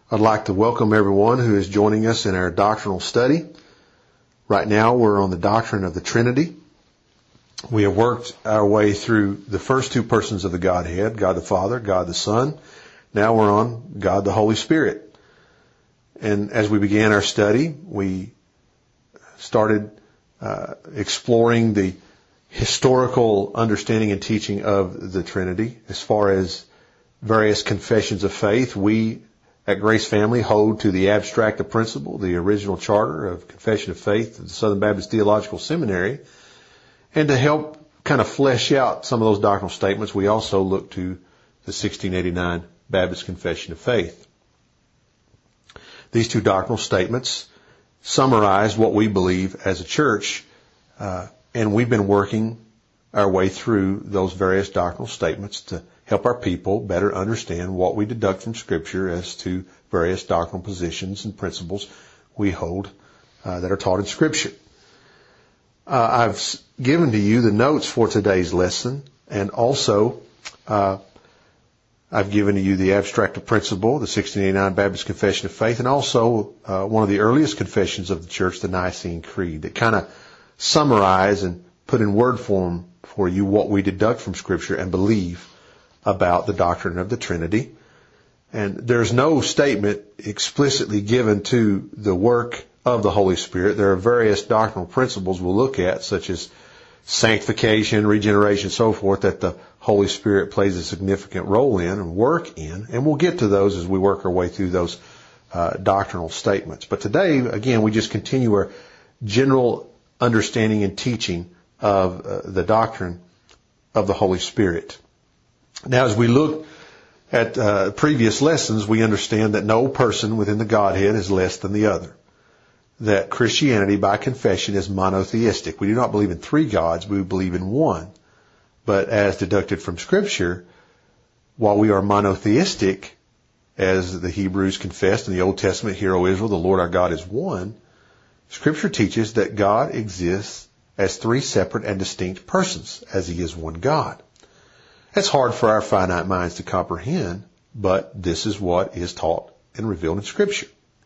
I'd like to welcome everyone who is joining us in our doctrinal study. Right now we're on the doctrine of the Trinity. We have worked our way through the first two persons of the Godhead, God the Father, God the Son. Now we're on God the Holy Spirit. And as we began our study, we started exploring the historical understanding and teaching of the Trinity. As far as various confessions of faith, we at Grace Family hold to the abstract of principle, the original charter of confession of faith of the Southern Baptist Theological Seminary. And to help kind of flesh out some of those doctrinal statements, we also look to the 1689 Baptist Confession of Faith. These two doctrinal statements summarize what we believe as a church, and we've been working our way through those various doctrinal statements to help our people better understand what we deduct from Scripture as to various doctrinal positions and principles we hold that are taught in Scripture. I've given to you the notes for today's lesson, and also I've given to you the abstract of principle, the 1689 Baptist Confession of Faith, and also one of the earliest confessions of the church, the Nicene Creed, that kind of summarize and put in word form for you what we deduct from Scripture and believe about the doctrine of the Trinity. And there's no statement explicitly given to the work of the Holy Spirit. There are various doctrinal principles we'll look at, such as sanctification, regeneration, so forth, that the Holy Spirit plays a significant role in and work in. And we'll get to those as we work our way through those doctrinal statements. But today, again, we just continue our general understanding and teaching of the doctrine of the Holy Spirit. Now, as we look at previous lessons, we understand that no person within the Godhead is less than the other. That Christianity, by confession, is monotheistic. We do not believe in three gods, we believe in one. But as deducted from Scripture, while we are monotheistic, as the Hebrews confessed in the Old Testament, Hear, O Israel, the Lord our God is one, Scripture teaches that God exists as three separate and distinct persons, as He is one God. That's hard for our finite minds to comprehend, but this is what is taught and revealed in Scripture.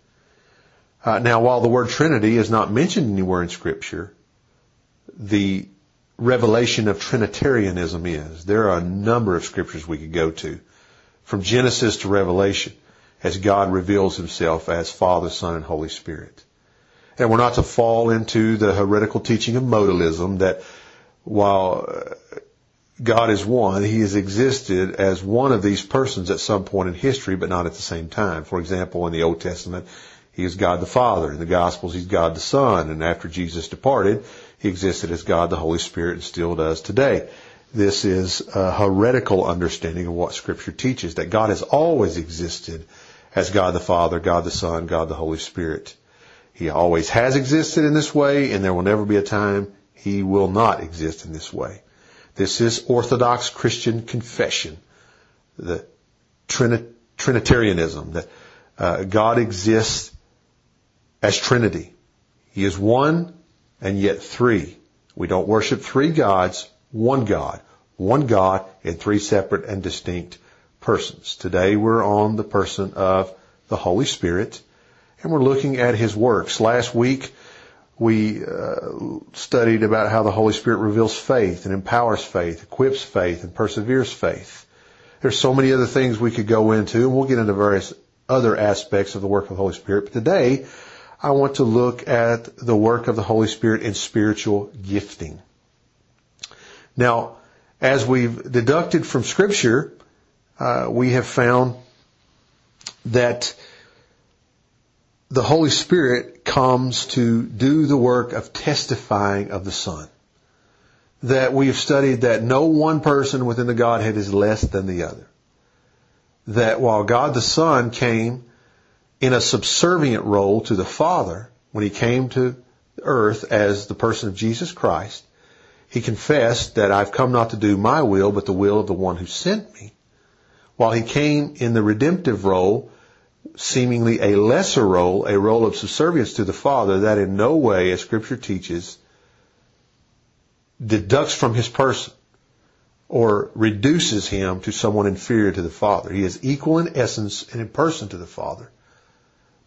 Now, while the word Trinity is not mentioned anywhere in Scripture, the revelation of Trinitarianism is. There are a number of Scriptures we could go to, from Genesis to Revelation, as God reveals Himself as Father, Son, and Holy Spirit. And we're not to fall into the heretical teaching of modalism that while God is one, He has existed as one of these persons at some point in history, but not at the same time. For example, in the Old Testament, He is God the Father. In the Gospels, He's God the Son. And after Jesus departed, He existed as God the Holy Spirit and still does today. This is a heretical understanding of what Scripture teaches, that God has always existed as God the Father, God the Son, God the Holy Spirit. He always has existed in this way, and there will never be a time He will not exist in this way. This is Orthodox Christian confession, the Trinitarianism, that God exists as Trinity. He is one and yet three. We don't worship three gods, one God in three separate and distinct persons. Today we're on the person of the Holy Spirit, and we're looking at His works. Last week we studied about how the Holy Spirit reveals faith and empowers faith, equips faith, and perseveres faith. There's so many other things we could go into, and we'll get into various other aspects of the work of the Holy Spirit. But today, I want to look at the work of the Holy Spirit in spiritual gifting. Now, as we've deducted from Scripture, we have found that the Holy Spirit comes to do the work of testifying of the Son. That we have studied that no one person within the Godhead is less than the other. That while God the Son came in a subservient role to the Father, when He came to earth as the person of Jesus Christ, He confessed that I've come not to do my will, but the will of the one who sent me. While He came in the redemptive role, seemingly a lesser role, a role of subservience to the Father, that in no way, as Scripture teaches, deducts from His person or reduces Him to someone inferior to the Father. He is equal in essence and in person to the Father,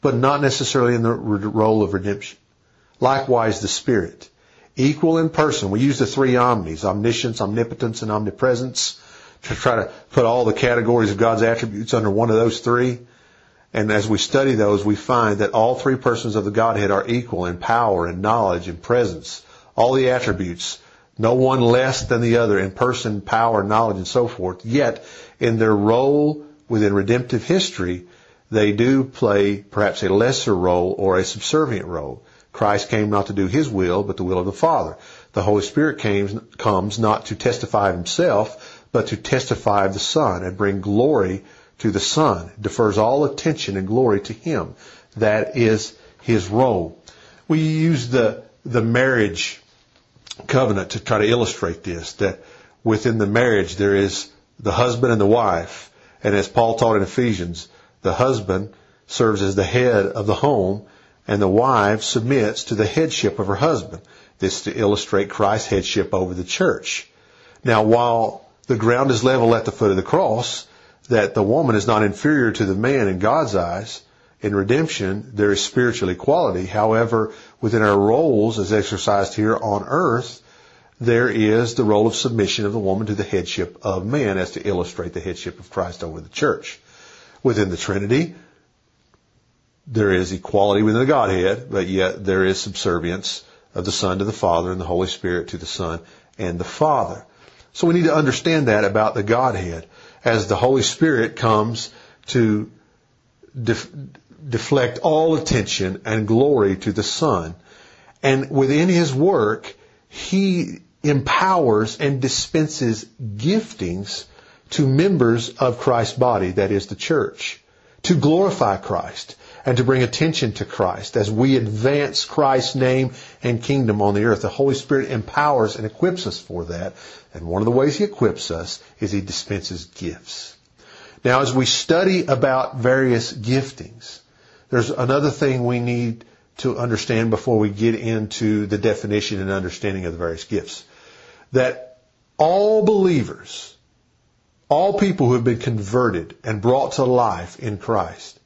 but not necessarily in the role of redemption. Likewise, the Spirit. Equal in person. We use the three omnis, omniscience, omnipotence, and omnipresence, to try to put all the categories of God's attributes under one of those three. And as we study those, we find that all three persons of the Godhead are equal in power and knowledge and presence. All the attributes. No one less than the other in person, power, knowledge, and so forth. Yet, in their role within redemptive history, they do play perhaps a lesser role or a subservient role. Christ came not to do His will, but the will of the Father. The Holy Spirit comes not to testify of Himself, but to testify of the Son and bring glory to the Son. Defers all attention and glory to Him. That is His role. We use the marriage covenant to try to illustrate this, that within the marriage there is the husband and the wife. And as Paul taught in Ephesians, the husband serves as the head of the home, and the wife submits to the headship of her husband. This to illustrate Christ's headship over the church. Now, while the ground is level at the foot of the cross, that the woman is not inferior to the man in God's eyes, in redemption there is spiritual equality. However, within our roles as exercised here on earth, there is the role of submission of the woman to the headship of man, as to illustrate the headship of Christ over the church. Within the Trinity, there is equality within the Godhead, but yet there is subservience of the Son to the Father and the Holy Spirit to the Son and the Father. So we need to understand that about the Godhead, as the Holy Spirit comes to deflect all attention and glory to the Son. And within His work, He empowers and dispenses giftings to members of Christ's body, that is the church, to glorify Christ and to bring attention to Christ as we advance Christ's name and kingdom on the earth. The Holy Spirit empowers and equips us for that. And one of the ways He equips us is He dispenses gifts. Now, as we study about various giftings, there's another thing we need to understand before we get into the definition and understanding of the various gifts. That all believers, all people who have been converted and brought to life in Christ,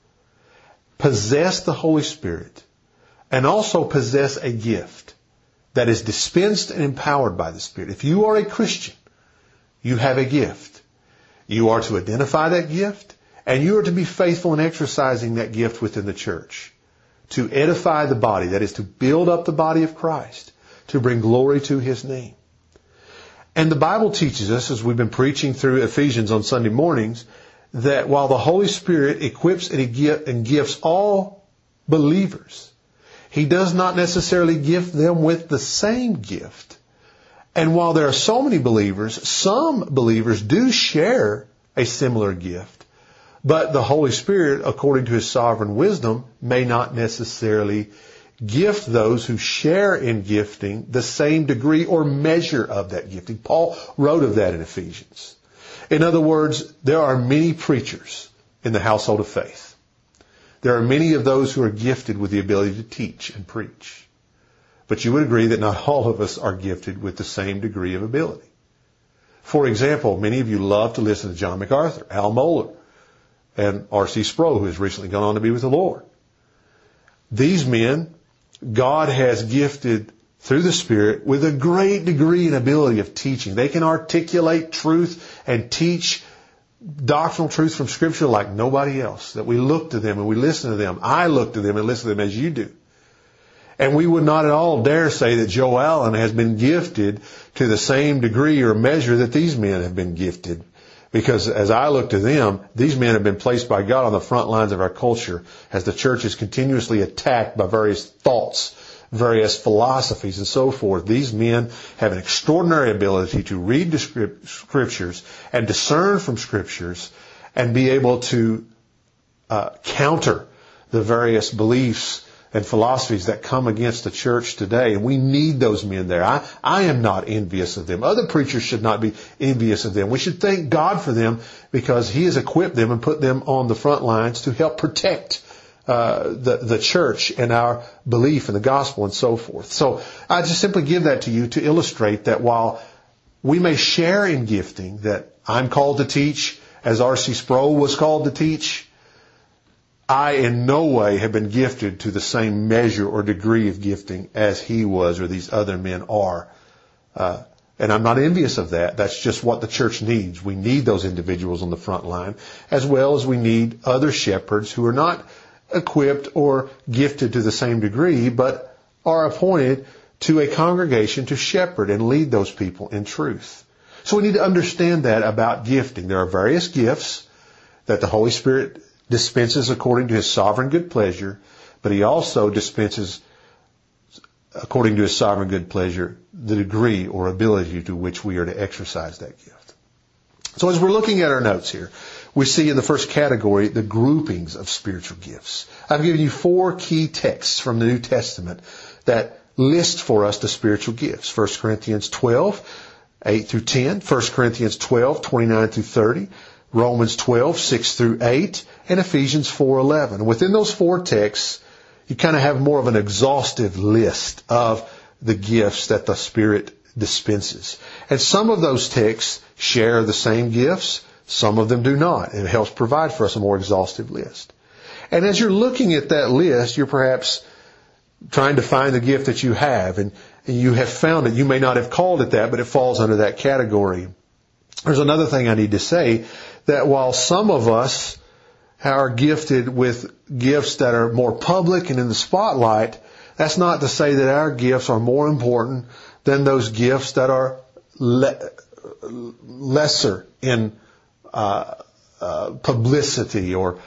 possess the Holy Spirit and also possess a gift that is dispensed and empowered by the Spirit. If you are a Christian, you have a gift. You are to identify that gift, and you are to be faithful in exercising that gift within the church, to edify the body, that is to build up the body of Christ, to bring glory to His name. And the Bible teaches us, as we've been preaching through Ephesians on Sunday mornings, that while the Holy Spirit equips and gifts all believers, He does not necessarily gift them with the same gift. And while there are so many believers, some believers do share a similar gift. But the Holy Spirit, according to His sovereign wisdom, may not necessarily gift those who share in gifting the same degree or measure of that gifting. Paul wrote of that in Ephesians. In other words, there are many preachers in the household of faith. There are many of those who are gifted with the ability to teach and preach. But you would agree that not all of us are gifted with the same degree of ability. For example, many of you love to listen to John MacArthur, Al Mohler, and R.C. Sproul, who has recently gone on to be with the Lord. These men, God has gifted through the Spirit with a great degree and ability of teaching. They can articulate truth and teach doctrinal truth from Scripture like nobody else. That we look to them and we listen to them. I look to them and listen to them as you do. And we would not at all dare say that Joe Allen has been gifted to the same degree or measure that these men have been gifted. Because as I look to them, these men have been placed by God on the front lines of our culture as the church is continuously attacked by various thoughts, various philosophies, and so forth. These men have an extraordinary ability to read the Scriptures and discern from Scriptures and be able to counter the various beliefs and philosophies that come against the church today. And we need those men there. I am not envious of them. Other preachers should not be envious of them. We should thank God for them because He has equipped them and put them on the front lines to help protect the church and our belief in the gospel and so forth. So I just simply give that to you to illustrate that while we may share in gifting, that I'm called to teach as R.C. Sproul was called to teach, I in no way have been gifted to the same measure or degree of gifting as he was or these other men are. And I'm not envious of that. That's just what the church needs. We need those individuals on the front line, as well as we need other shepherds who are not equipped or gifted to the same degree, but are appointed to a congregation to shepherd and lead those people in truth. So we need to understand that about gifting. There are various gifts that the Holy Spirit dispenses according to His sovereign good pleasure, but He also dispenses according to His sovereign good pleasure the degree or ability to which we are to exercise that gift. So as we're looking at our notes here, we see in the first category the groupings of spiritual gifts. I've given you 4 key texts from the New Testament that list for us the spiritual gifts. 1 Corinthians 12, 8 through 10, 1 Corinthians 12, 29 through 30, Romans 12, 6 through 8, and Ephesians 4, 11. Within those 4 texts, you kind of have more of an exhaustive list of the gifts that the Spirit dispenses. And some of those texts share the same gifts, some of them do not. It helps provide for us a more exhaustive list. And as you're looking at that list, you're perhaps trying to find the gift that you have, and you have found it. You may not have called it that, but it falls under that category. There's another thing I need to say, that while some of us are gifted with gifts that are more public and in the spotlight, that's not to say that our gifts are more important than those gifts that are lesser in publicity or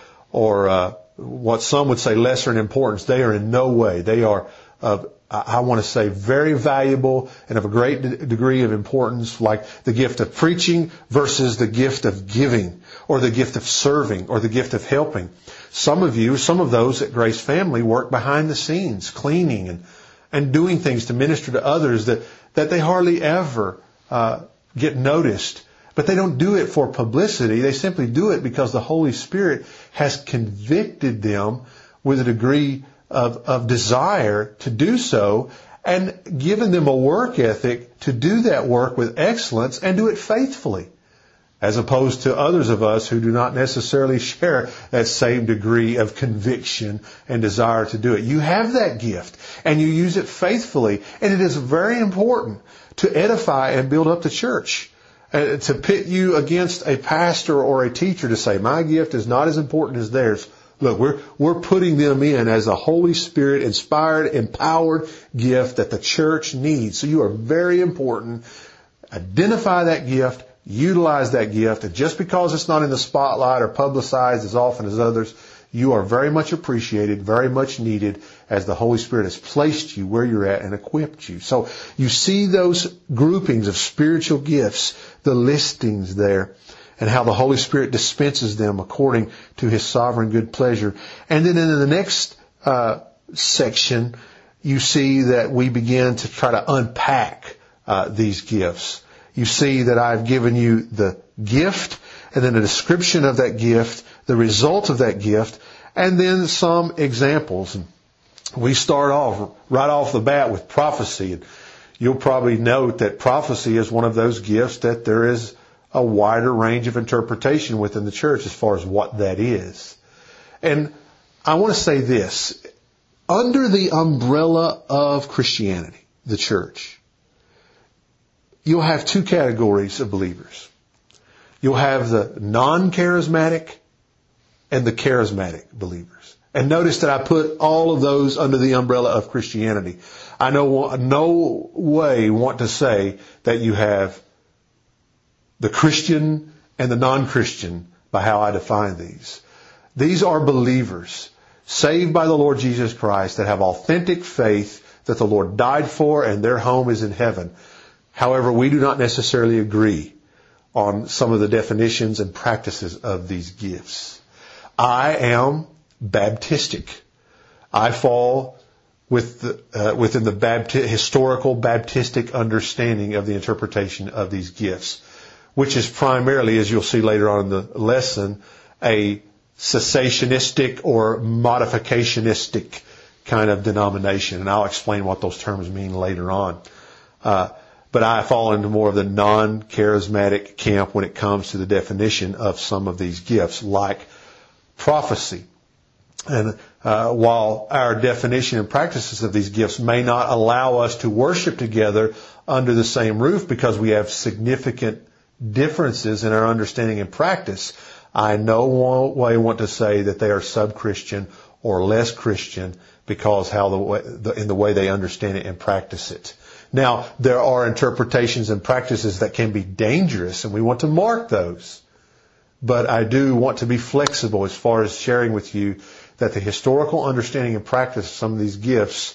what some would say lesser in importance. They are in no way. They are of, I want to say, very valuable and of a great degree of importance, like the gift of preaching versus the gift of giving, or the gift of serving, or the gift of helping. Some of those at Grace Family work behind the scenes, cleaning and doing things to minister to others that they hardly ever get noticed. But they don't do it for publicity. They simply do it because the Holy Spirit has convicted them with a degree of desire to do so, and given them a work ethic to do that work with excellence and do it faithfully, as opposed to others of us who do not necessarily share that same degree of conviction and desire to do it. You have that gift, and you use it faithfully, and it is very important to edify and build up the church. To pit you against a pastor or a teacher to say, my gift is not as important as theirs. Look, we're putting them in as a Holy Spirit inspired, empowered gift that the church needs. So you are very important. Identify that gift, utilize that gift, and just because it's not in the spotlight or publicized as often as others, you are very much appreciated, very much needed, as the Holy Spirit has placed you where you're at and equipped you. So you see those groupings of spiritual gifts, the listings there, and how the Holy Spirit dispenses them according to His sovereign good pleasure. And then in the next section, you see that we begin to try to unpack these gifts. You see that I've given you the gift, and then a description of that gift, the result of that gift, and then some examples. And we start off right off the bat with prophecy. And you'll probably note that prophecy is one of those gifts that there is a wider range of interpretation within the church as far as what that is. And I want to say this. Under the umbrella of Christianity, the church, you'll have 2 categories of believers. You'll have the non-charismatic and the charismatic believers. And notice that I put all of those under the umbrella of Christianity. I no way want to say that you have the Christian and the non-Christian by how I define these. These are believers saved by the Lord Jesus Christ that have authentic faith that the Lord died for and their home is in heaven. However, we do not necessarily agree on some of the definitions and practices of these gifts. I am Baptistic. I fall within the historical Baptistic understanding of the interpretation of these gifts, which is primarily, as you'll see later on in the lesson, a cessationistic or modificationistic kind of denomination. And I'll explain what those terms mean later on. But I fall into more of the non-charismatic camp when it comes to the definition of some of these gifts, like prophecy. And while our definition and practices of these gifts may not allow us to worship together under the same roof because we have significant differences in our understanding and practice, I no way want to say that they are sub-Christian or less Christian because in the way they understand it and practice it. Now, there are interpretations and practices that can be dangerous, and we want to mark those. But I do want to be flexible as far as sharing with you that the historical understanding and practice of some of these gifts,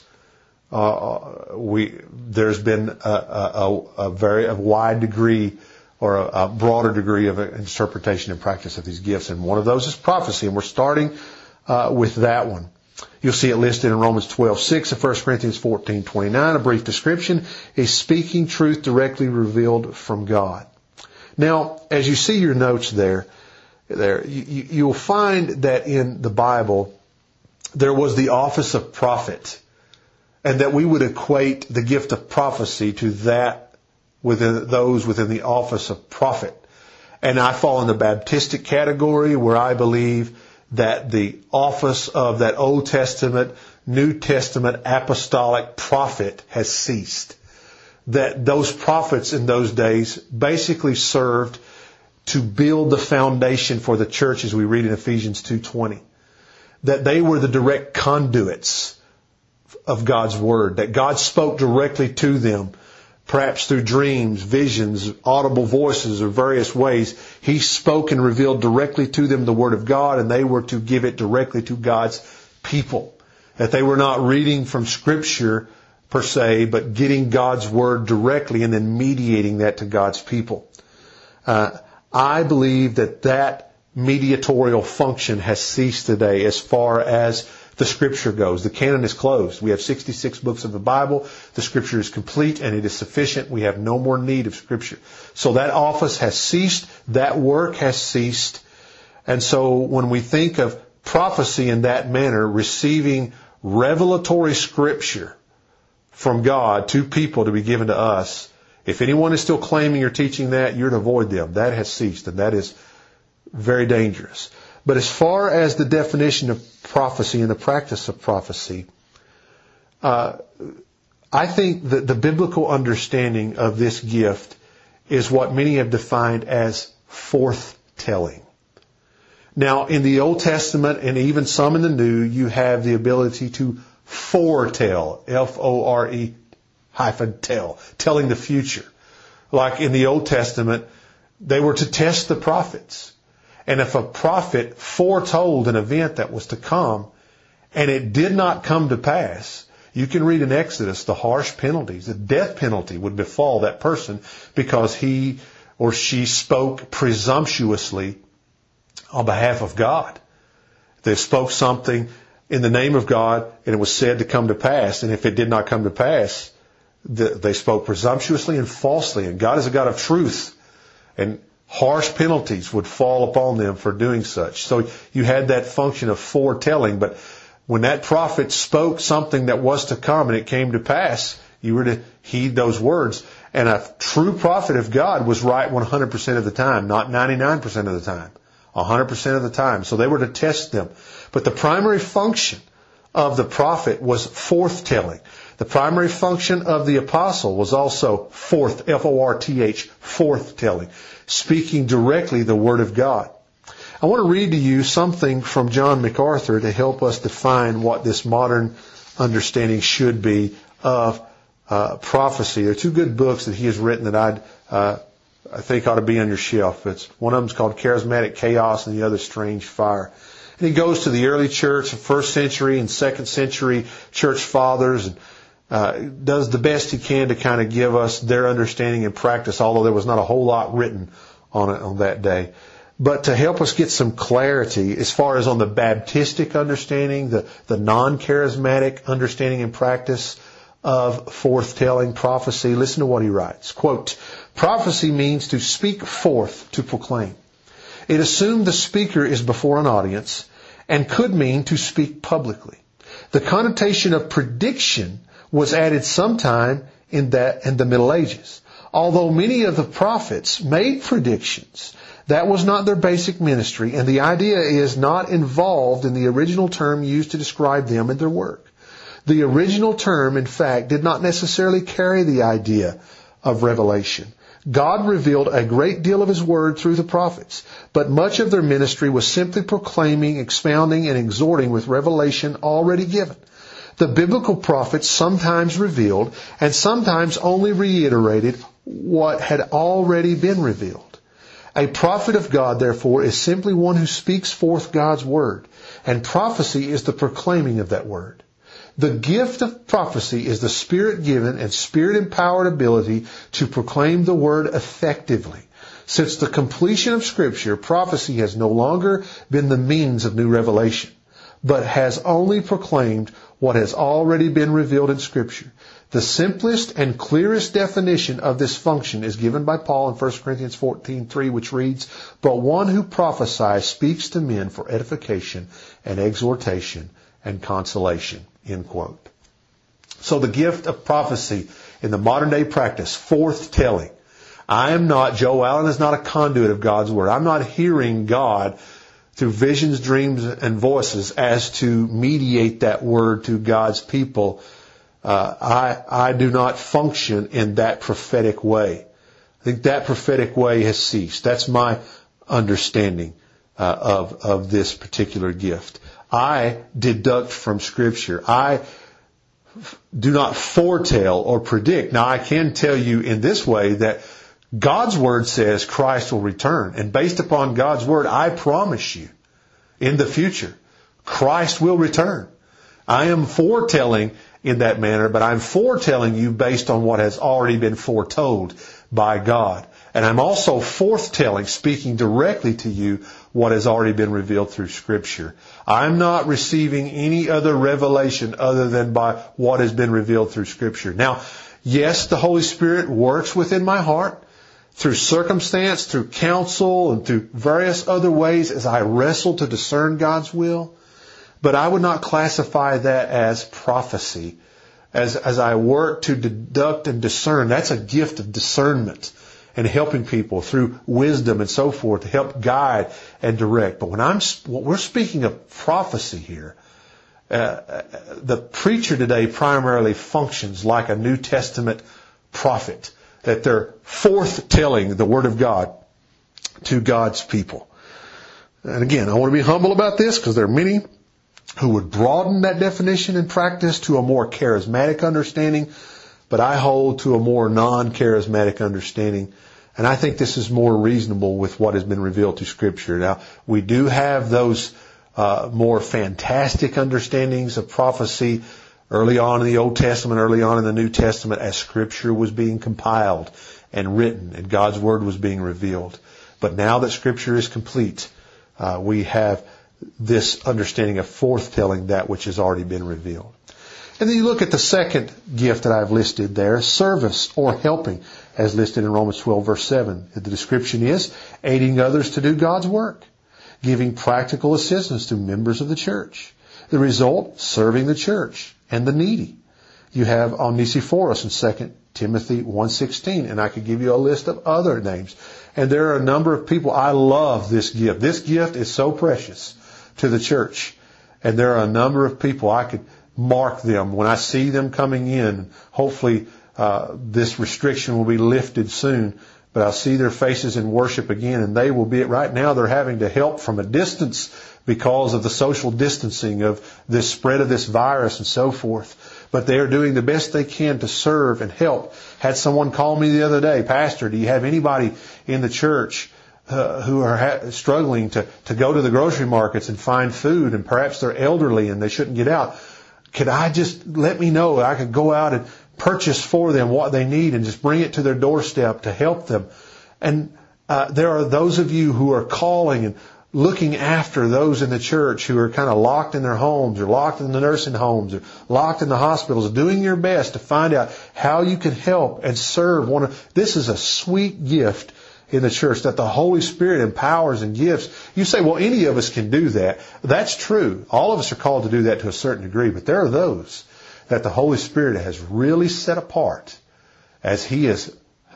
there's been a very wide degree or a broader degree of interpretation and practice of these gifts. And one of those is prophecy. And we're starting with that one. You'll see it listed in Romans 12:6 and 1 Corinthians 14:29. A brief description is speaking truth directly revealed from God. Now, as you see your notes there, you'll find that in the Bible, there was the office of prophet, and that we would equate the gift of prophecy to that within those within the office of prophet. And I fall in the Baptistic category where I believe that the office of that Old Testament, New Testament apostolic prophet has ceased. That those prophets in those days basically served to build the foundation for the church, as we read in Ephesians 2:20. That they were the direct conduits of God's Word. That God spoke directly to them, perhaps through dreams, visions, audible voices, or various ways. He spoke and revealed directly to them the Word of God, and they were to give it directly to God's people. That they were not reading from Scripture per se, but getting God's Word directly and then mediating that to God's people. I believe that mediatorial function has ceased today as far as the Scripture goes. The canon is closed. We have 66 books of the Bible. The Scripture is complete and it is sufficient. We have no more need of Scripture. So that office has ceased. That work has ceased. And so when we think of prophecy in that manner, receiving revelatory Scripture from God to people to be given to us, if anyone is still claiming or teaching that, you're to avoid them. That has ceased, and that is very dangerous. But as far as the definition of prophecy and the practice of prophecy, I think that the biblical understanding of this gift is what many have defined as forthtelling. Now, in the Old Testament and even some in the New, you have the ability to foretell, F-O-R-E-tell, telling the future. Like in the Old Testament, they were to test the prophets. And if a prophet foretold an event that was to come, and it did not come to pass, you can read in Exodus the harsh penalties. The death penalty would befall that person because he or she spoke presumptuously on behalf of God. They spoke something in the name of God, and it was said to come to pass. And if it did not come to pass, they spoke presumptuously and falsely. And God is a God of truth. And harsh penalties would fall upon them for doing such. So you had that function of foretelling. But when that prophet spoke something that was to come and it came to pass, you were to heed those words. And a true prophet of God was right 100% of the time, not 99% of the time. 100% of the time. So they were to test them. But the primary function of the prophet was forthtelling. The primary function of the apostle was also F-O-R-T-H, forthtelling, speaking directly the Word of God. I want to read to you something from John MacArthur to help us define what this modern understanding should be of prophecy. There are two good books that he has written that I think ought to be on your shelf. One of them is called Charismatic Chaos and the other Strange Fire. And he goes to the early church, the first century and second century church fathers, and does the best he can to kind of give us their understanding and practice, although there was not a whole lot written on it on that day. But to help us get some clarity as far as on the Baptistic understanding, the non-charismatic understanding and practice of forthtelling prophecy, listen to what he writes. Quote, prophecy means to speak forth, to proclaim. It assumed the speaker is before an audience and could mean to speak publicly. The connotation of prediction was added sometime in the Middle Ages. Although many of the prophets made predictions, That was not their basic ministry, and the idea is not involved in the original term used to describe them and their work. The original term, in fact, did not necessarily carry the idea of revelation. God revealed a great deal of His Word through the prophets, but much of their ministry was simply proclaiming, expounding, and exhorting with revelation already given. The biblical prophets sometimes revealed and sometimes only reiterated what had already been revealed. A prophet of God, therefore, is simply one who speaks forth God's Word, and prophecy is the proclaiming of that Word. The gift of prophecy is the Spirit-given and Spirit-empowered ability to proclaim the Word effectively. Since the completion of Scripture, prophecy has no longer been the means of new revelation, but has only proclaimed what has already been revealed in Scripture. The simplest and clearest definition of this function is given by Paul in 1 Corinthians 14:3, which reads, "But one who prophesies speaks to men for edification and exhortation and consolation." End quote. So the gift of prophecy in the modern day practice, forth-telling. Joe Allen is not a conduit of God's Word. I'm not hearing God through visions, dreams, and voices as to mediate that Word to God's people. I do not function in that prophetic way. I think that prophetic way has ceased. That's my understanding of this particular gift. I deduct from Scripture. I do not foretell or predict. Now, I can tell you in this way that God's Word says Christ will return. And based upon God's Word, I promise you, in the future, Christ will return. I am foretelling in that manner, but I'm foretelling you based on what has already been foretold by God. And I'm also forthtelling, speaking directly to you what has already been revealed through Scripture. I'm not receiving any other revelation other than by what has been revealed through Scripture. Now, yes, the Holy Spirit works within my heart through circumstance, through counsel, and through various other ways as I wrestle to discern God's will. But I would not classify that as prophecy. As I work to deduct and discern, that's a gift of discernment and helping people through wisdom and so forth to help guide and direct. But when we're speaking of prophecy here, the preacher today primarily functions like a New Testament prophet, that they're forthtelling the Word of God to God's people. And again, I want to be humble about this because there are many who would broaden that definition and practice to a more charismatic understanding, but I hold to a more non-charismatic understanding. And I think this is more reasonable with what has been revealed through Scripture. Now, we do have those more fantastic understandings of prophecy early on in the Old Testament, early on in the New Testament, as Scripture was being compiled and written and God's Word was being revealed. But now that Scripture is complete, we have this understanding of forthtelling that which has already been revealed. And then you look at the second gift that I've listed there, service or helping, as listed in Romans 12, verse 7. The description is aiding others to do God's work, giving practical assistance to members of the church. The result, serving the church and the needy. You have Onesiphorus in 2 Timothy 1:16, and I could give you a list of other names. And there are a number of people. I love this gift. This gift is so precious to the church. And there are a number of people, I could mark them when I see them coming in. Hopefully this restriction will be lifted soon. But I'll see their faces in worship again, and they will be, right now they're having to help from a distance because of the social distancing of this spread of this virus and so forth. But they are doing the best they can to serve and help. Had someone call me the other day, "Pastor, do you have anybody in the church who are struggling to go to the grocery markets and find food, and perhaps they're elderly and they shouldn't get out? Could I just let me know? I could go out and purchase for them what they need and just bring it to their doorstep to help them." And there are those of you who are calling and looking after those in the church who are kind of locked in their homes or locked in the nursing homes or locked in the hospitals, doing your best to find out how you can help and serve. This is a sweet gift in the church that the Holy Spirit empowers and gives. You say, well, any of us can do that. That's true. All of us are called to do that to a certain degree, but there are those that the Holy Spirit has really set apart as He has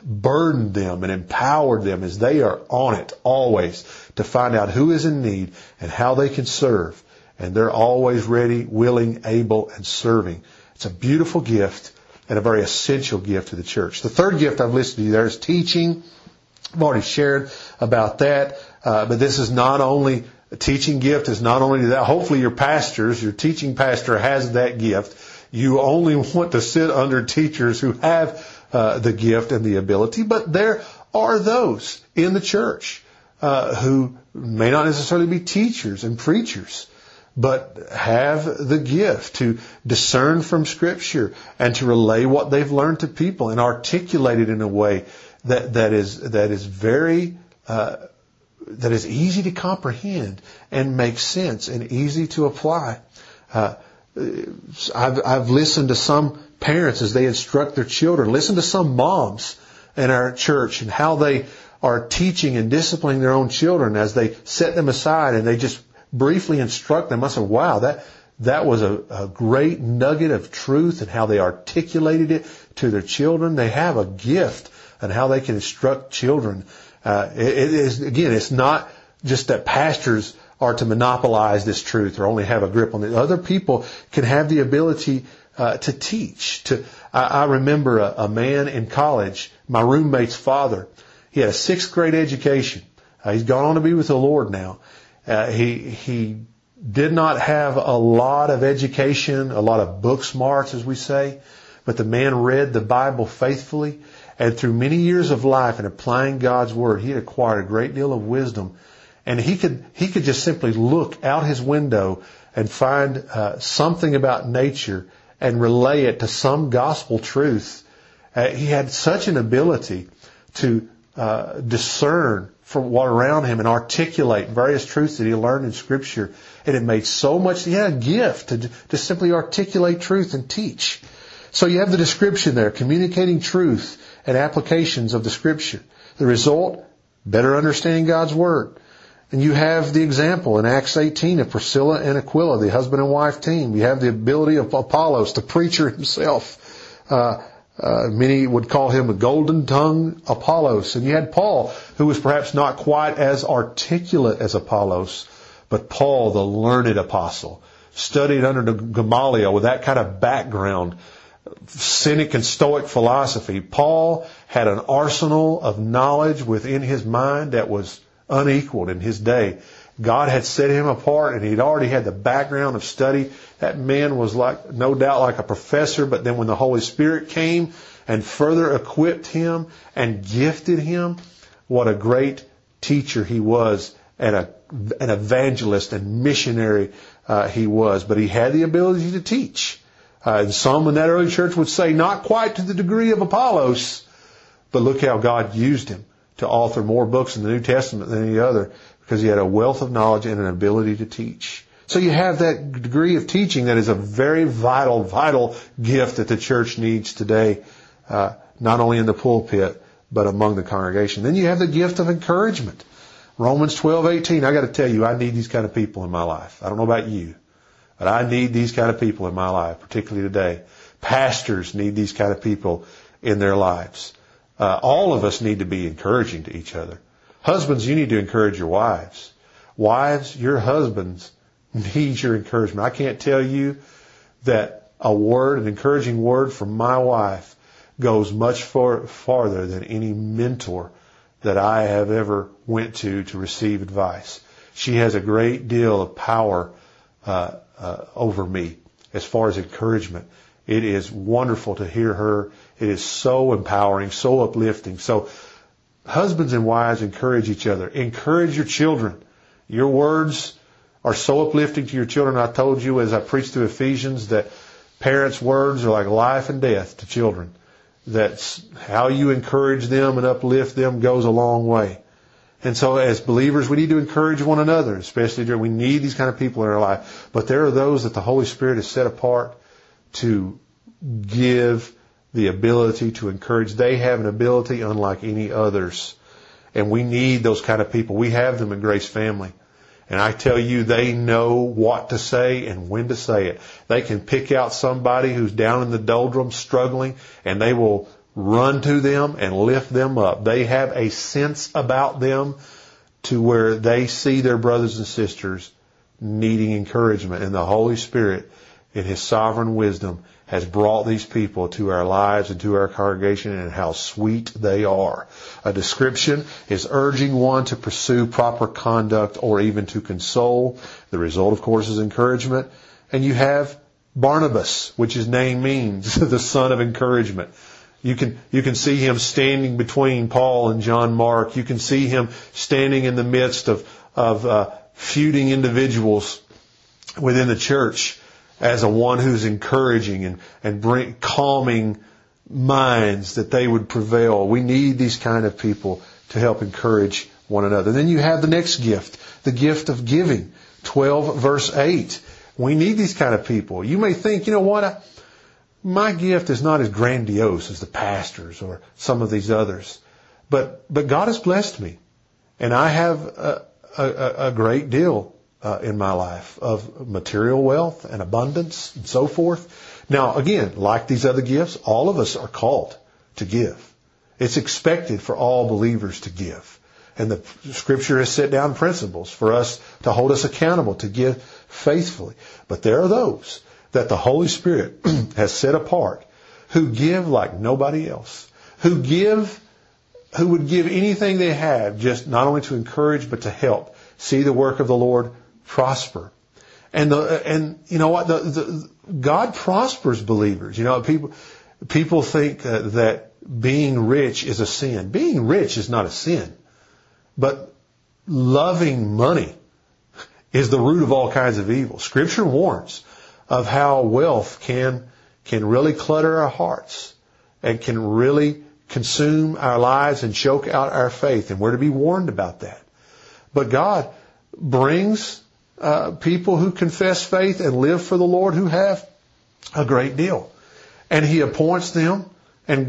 burdened them and empowered them as they are on it always to find out who is in need and how they can serve. And they're always ready, willing, able, and serving. It's a beautiful gift and a very essential gift to the church. The third gift I've listed to you there is teaching. I've already shared about that. But this is not only a teaching gift, is not only that. Hopefully your teaching pastor has that gift. You only want to sit under teachers who have the gift and the ability. But there are those in the church who may not necessarily be teachers and preachers, but have the gift to discern from Scripture and to relay what they've learned to people and articulate it in a way that is very that is easy to comprehend and make sense and easy to apply. I've listened to some parents as they instruct their children. Listen to some moms in our church and how they are teaching and disciplining their own children as they set them aside and they just briefly instruct them. I said, wow, that was a great nugget of truth and how they articulated it to their children. They have a gift and how they can instruct children. It's not just that pastors are to monopolize this truth or only have a grip on it. Other people can have the ability to teach. I remember a man in college, my roommate's father. He had a 6th grade education. He's gone on to be with the Lord now. He did not have a lot of education, a lot of book smarts, as we say, but the man read the Bible faithfully. And through many years of life and applying God's Word, he had acquired a great deal of wisdom. And he could just simply look out his window and find something about nature and relay it to some gospel truth. He had such an ability to discern from what around him and articulate various truths that he learned in Scripture. And it made so much, he had a gift to simply articulate truth and teach. So you have the description there, communicating truth and applications of the Scripture. The result, better understanding God's Word. And you have the example in Acts 18 of Priscilla and Aquila, the husband and wife team. You have the ability of Apollos, the preacher himself. Many would call him a golden-tongued Apollos. And you had Paul, who was perhaps not quite as articulate as Apollos, but Paul, the learned apostle, studied under Gamaliel with that kind of background, Cynic and Stoic philosophy. Paul had an arsenal of knowledge within his mind that was unequaled in his day. God had set him apart and he'd already had the background of study. That man was no doubt like a professor, but then when the Holy Spirit came and further equipped him and gifted him, what a great teacher he was and an evangelist and missionary he was. But he had the ability to teach. And some in that early church would say not quite to the degree of Apollos, but look how God used him to author more books in the New Testament than any other because he had a wealth of knowledge and an ability to teach. So you have that degree of teaching that is a very vital gift that the church needs today, not only in the pulpit, but among the congregation. Then you have the gift of encouragement. Romans 12:18. I got to tell you, I need these kind of people in my life. I don't know about you, but I need these kind of people in my life, particularly today. Pastors need these kind of people in their lives. All of us need to be encouraging to each other. Husbands, you need to encourage your wives. Wives, your husbands need your encouragement. I can't tell you that an encouraging word from my wife goes much farther than any mentor that I have ever went to receive advice. She has a great deal of power over me as far as encouragement. It is wonderful to hear her. It is so empowering, so uplifting. So husbands and wives, encourage each other. Encourage your children. Your words are so uplifting to your children. I told you as I preached through Ephesians that parents' words are like life and death to children. That's how you encourage them and uplift them goes a long way. And so as believers, we need to encourage one another, especially we need these kind of people in our life. But there are those that the Holy Spirit has set apart to give the ability to encourage. They have an ability unlike any others. And we need those kind of people. We have them in Grace Family. And I tell you, they know what to say and when to say it. They can pick out somebody who's down in the doldrums struggling, and they will run to them and lift them up. They have a sense about them to where they see their brothers and sisters needing encouragement. And the Holy Spirit, in His sovereign wisdom, has brought these people to our lives and to our congregation, and how sweet they are. A description is urging one to pursue proper conduct or even to console. The result, of course, is encouragement. And you have Barnabas, which his name means, the son of encouragement. You can see him standing between Paul and John Mark. You can see him standing in the midst of feuding individuals within the church as a one who's encouraging and calming minds that they would prevail. We need these kind of people to help encourage one another. Then you have the next gift, the gift of giving. 12 verse 8. We need these kind of people. You may think, you know what, my gift is not as grandiose as the pastors or some of these others. But God has blessed me. And I have a great deal in my life of material wealth and abundance and so forth. Now, again, like these other gifts, all of us are called to give. It's expected for all believers to give. And the Scripture has set down principles for us to hold us accountable to give faithfully. But there are those that the Holy Spirit has set apart who give like nobody else, who would give anything they have just not only to encourage but to help see the work of the Lord prosper. And you know what? God prospers believers. You know, people think that being rich is a sin. Being rich is not a sin, but loving money is the root of all kinds of evil. Scripture warns of how wealth can really clutter our hearts and can really consume our lives and choke out our faith. And we're to be warned about that. But God brings people who confess faith and live for the Lord who have a great deal. And He appoints them and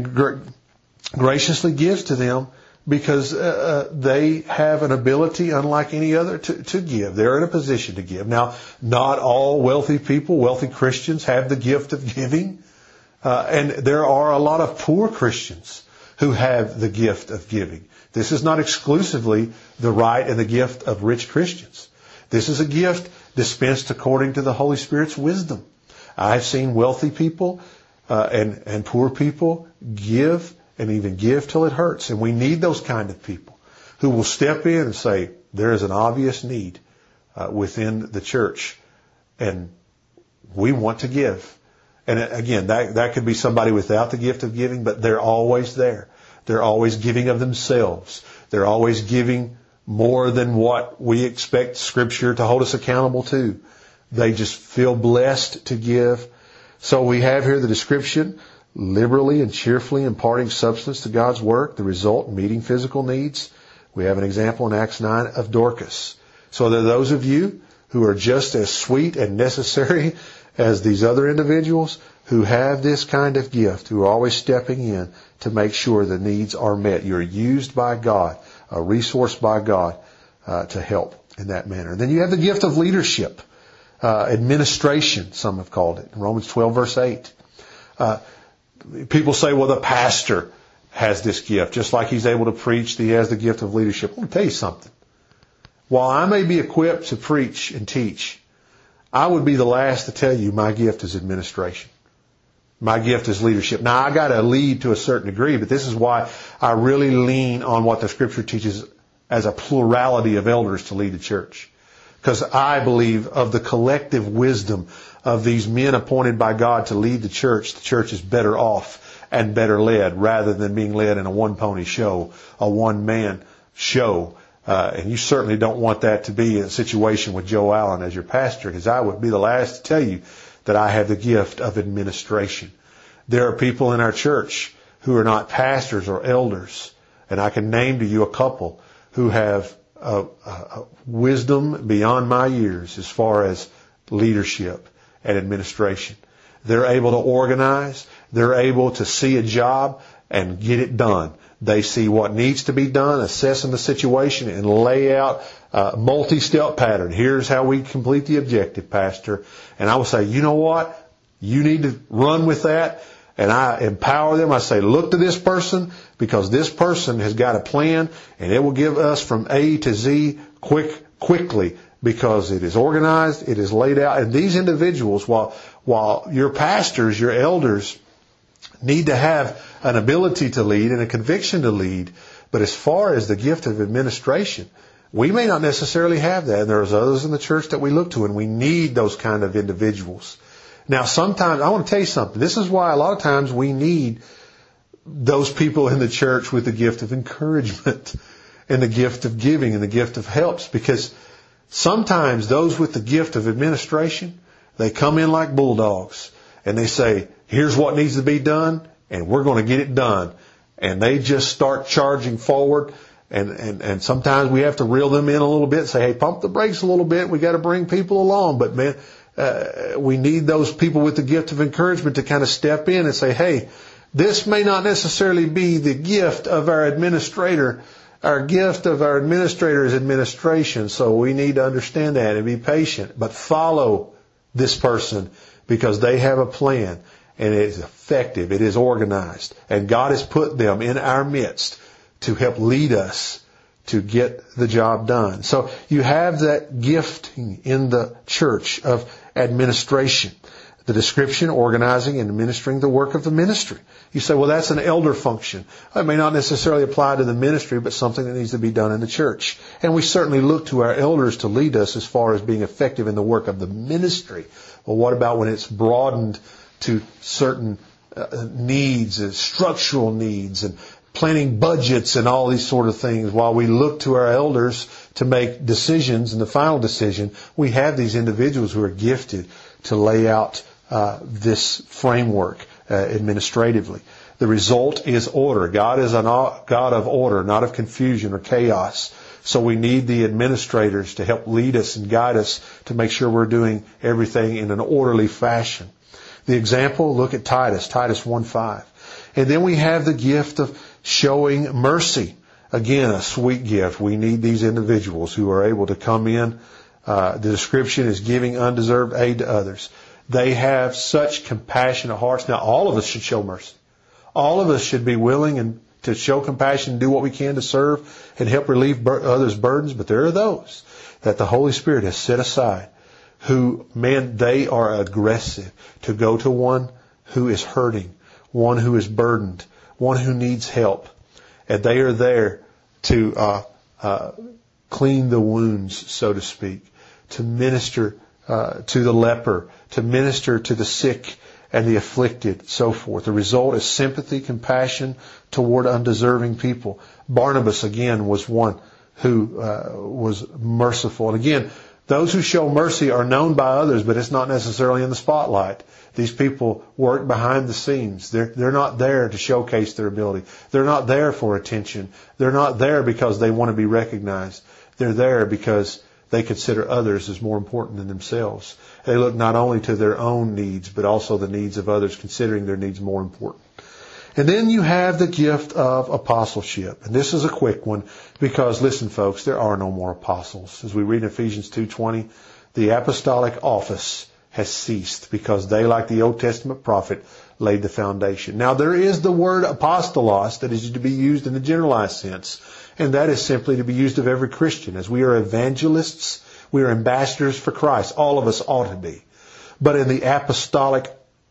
graciously gives to them because they have an ability unlike any other to give. They're in a position to give. Now, not all wealthy people, wealthy Christians, have the gift of giving. And there are a lot of poor Christians who have the gift of giving. This is not exclusively the right and the gift of rich Christians. This is a gift dispensed according to the Holy Spirit's wisdom. I've seen wealthy people and poor people give and even give till it hurts. And we need those kind of people who will step in and say, there is an obvious need within the church, and we want to give. And again, that could be somebody without the gift of giving, but they're always there. They're always giving of themselves. They're always giving more than what we expect Scripture to hold us accountable to. They just feel blessed to give. So we have here the description, liberally and cheerfully imparting substance to God's work, the result, meeting physical needs. We have an example in Acts 9 of Dorcas. So there are those of you who are just as sweet and necessary as these other individuals who have this kind of gift, who are always stepping in to make sure the needs are met. You're used by God, a resource by God to help in that manner. And then you have the gift of leadership, administration, some have called it, in Romans 12 verse 8. People say, well, the pastor has this gift. Just like he's able to preach, he has the gift of leadership. I want to tell you something. While I may be equipped to preach and teach, I would be the last to tell you my gift is administration. My gift is leadership. Now, I got to lead to a certain degree, but this is why I really lean on what the Scripture teaches as a plurality of elders to lead the church. Because I believe of the collective wisdom of these men appointed by God to lead the church is better off and better led rather than being led in a one-pony show, a one-man show. And you certainly don't want that to be a situation with Joe Allen as your pastor, because I would be the last to tell you that I have the gift of administration. There are people in our church who are not pastors or elders, and I can name to you a couple who have wisdom beyond my years as far as leadership and administration. They're able to organize. They're able to see a job and get it done. They see what needs to be done, assessing the situation, and lay out a multi-step pattern. Here's how we complete the objective, Pastor. And I will say, you know what? You need to run with that. And I empower them. I say, look to this person because this person has got a plan and it will give us from A to Z quickly because it is organized, it is laid out. And these individuals, while your pastors, your elders need to have an ability to lead and a conviction to lead, but as far as the gift of administration, we may not necessarily have that. And there's others in the church that we look to, and we need those kind of individuals. Now, sometimes, I want to tell you something. This is why a lot of times we need those people in the church with the gift of encouragement and the gift of giving and the gift of helps, because sometimes those with the gift of administration, they come in like bulldogs and they say, here's what needs to be done and we're going to get it done. And they just start charging forward. And sometimes we have to reel them in a little bit and say, hey, pump the brakes a little bit. We got to bring people along. But man, we need those people with the gift of encouragement to kind of step in and say, hey, this may not necessarily be the gift of our administrator. Our gift of our administrator is administration. So we need to understand that and be patient, but follow this person because they have a plan and it is effective. It is organized, and God has put them in our midst to help lead us to get the job done. So you have that gifting in the church of administration. The description, organizing, and administering the work of the ministry. You say, well, that's an elder function. It may not necessarily apply to the ministry, but something that needs to be done in the church. And we certainly look to our elders to lead us as far as being effective in the work of the ministry. Well, what about when it's broadened to certain needs, structural needs, and planning budgets and all these sort of things? While we look to our elders to make decisions, and the final decision, we have these individuals who are gifted to lay out this framework administratively. The result is order. God is a God of order, not of confusion or chaos. So we need the administrators to help lead us and guide us to make sure we're doing everything in an orderly fashion. The example, look at Titus 1:5. And then we have the gift of showing mercy. Again, a sweet gift. We need these individuals who are able to come in. The description is giving undeserved aid to others. They have such compassionate hearts. Now, all of us should show mercy. All of us should be willing and to show compassion and do what we can to serve and help relieve others' burdens. But there are those that the Holy Spirit has set aside who, man, they are aggressive to go to one who is hurting, one who is burdened, one who needs help. And they are there to clean the wounds, so to speak, to minister to the leper, to minister to the sick and the afflicted, so forth. The result is sympathy, compassion toward undeserving people. Barnabas, again, was one who was merciful. And again, those who show mercy are known by others, but it's not necessarily in the spotlight. These people work behind the scenes. They're not there to showcase their ability. They're not there for attention. They're not there because they want to be recognized. They're there because they consider others as more important than themselves. They look not only to their own needs, but also the needs of others, considering their needs more important. And then you have the gift of apostleship. And this is a quick one because, listen, folks, there are no more apostles. As we read in Ephesians 2:20, the apostolic office has ceased because they, like the Old Testament prophet, laid the foundation. Now, there is the word apostolos that is to be used in the generalized sense, and that is simply to be used of every Christian. As we are evangelists, we are ambassadors for Christ. All of us ought to be. But in the apostolic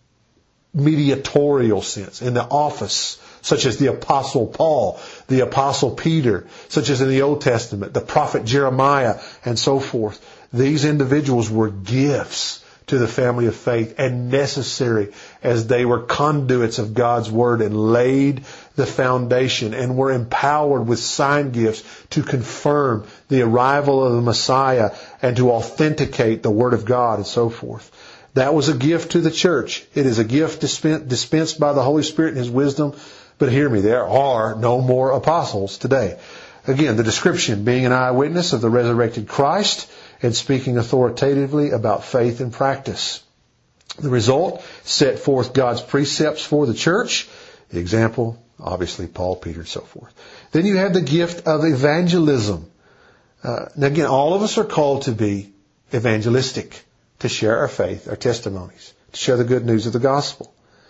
mediatorial sense, in the office, such as the Apostle Paul, the Apostle Peter, such as in the Old Testament, the prophet Jeremiah, and so forth, these individuals were gifts to the family of faith and necessary as they were conduits of God's Word and laid the foundation and were empowered with sign gifts to confirm the arrival of the Messiah and to authenticate the Word of God and so forth. That was a gift to the church. It is a gift dispensed by the Holy Spirit and His wisdom. But hear me, there are no more apostles today. Again, the description, being an eyewitness of the resurrected Christ and speaking authoritatively about faith and practice. The result, set forth God's precepts for the church. The example, obviously, Paul, Peter, and so forth. Then you have the gift of evangelism. Now again, all of us are called to be evangelistic, to share our faith, our testimonies, to share the good news of the gospel.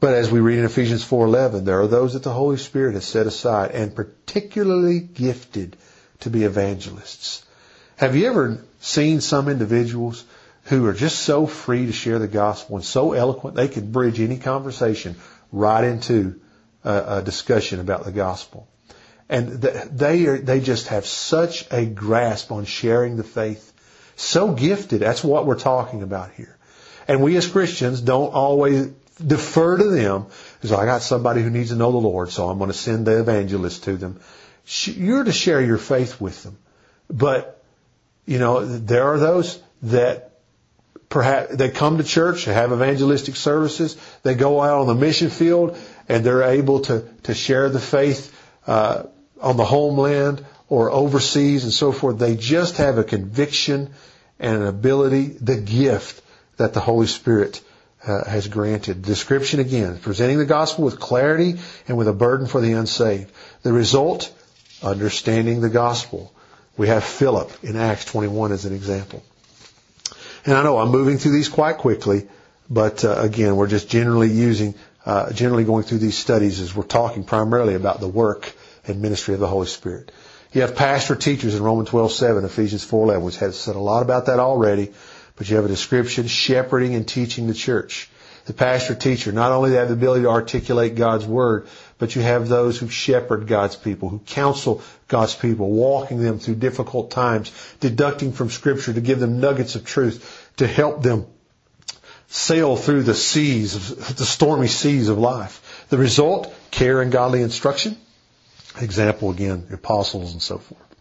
But as we read in Ephesians 4:11, there are those that the Holy Spirit has set aside and particularly gifted to be evangelists. Have you ever seen some individuals who are just so free to share the gospel and so eloquent they can bridge any conversation right into a discussion about the gospel? And they just have such a grasp on sharing the faith. So gifted. That's what we're talking about here. And we as Christians don't always defer to them. So I got somebody who needs to know the Lord, so I'm going to send the evangelist to them. You're to share your faith with them. But, there are those that perhaps they come to church, they have evangelistic services, they go out on the mission field, and they're able to share the faith on the homeland or overseas and so forth. They just have a conviction and an ability, the gift that the Holy Spirit has granted. Description again, presenting the gospel with clarity and with a burden for the unsaved. The result, understanding the gospel. We have Philip in Acts 21 as an example. And I know I'm moving through these quite quickly, but again, we're just generally going through these studies as we're talking primarily about the work and ministry of the Holy Spirit. You have pastor teachers in Romans 12:7, Ephesians 4:11, which has said a lot about that already. But you have a description, shepherding and teaching the church. The pastor teacher, not only have the ability to articulate God's word, but you have those who shepherd God's people, who counsel God's people, walking them through difficult times, deducting from Scripture to give them nuggets of truth, to help them sail through the stormy seas of life. The result, care and godly instruction. Example again, apostles and so